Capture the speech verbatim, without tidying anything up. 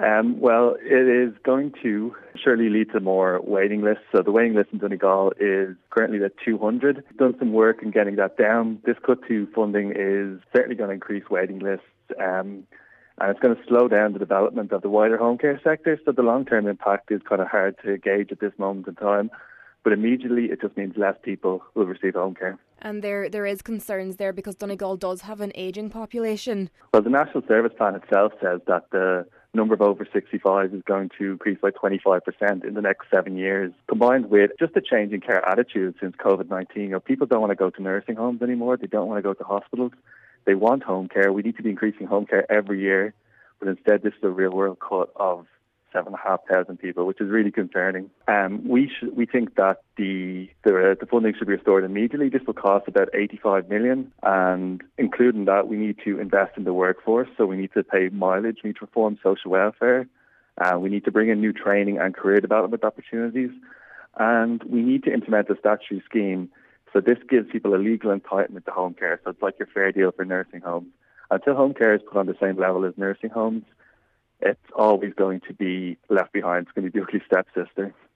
Um, well, it is going to surely lead to more waiting lists. So the waiting list in Donegal is currently at two hundred. Done some work in getting that down. This cut to funding is certainly going to increase waiting lists. Um, and it's going to slow down the development of the wider home care sector. So the long-term impact is kind of hard to gauge at this moment in time. But immediately it just means less people will receive home care. And there there is concerns there because Donegal does have an ageing population. Well, the National Service Plan itself says that the number of over sixty-fives is going to increase by twenty-five percent in the next seven years, combined with just a change in care attitude since COVID nineteen. You know, people don't want to go to nursing homes anymore. They don't want to go to hospitals. They want home care. We need to be increasing home care every year. But instead, this is a real-world cut of seven and a half thousand people, which is really concerning. Um, we sh- we think that the, the the funding should be restored immediately. This will cost about eighty-five million, and including that, we need to invest in the workforce. So we need to pay mileage, we need to reform social welfare, uh, we need to bring in new training and career development opportunities, and we need to implement a statutory scheme. So this gives people a legal entitlement to home care. So it's like your fair deal for nursing homes. Until home care is put on the same level as nursing homes, it's always going to be left behind. It's going to be the ugly stepsister.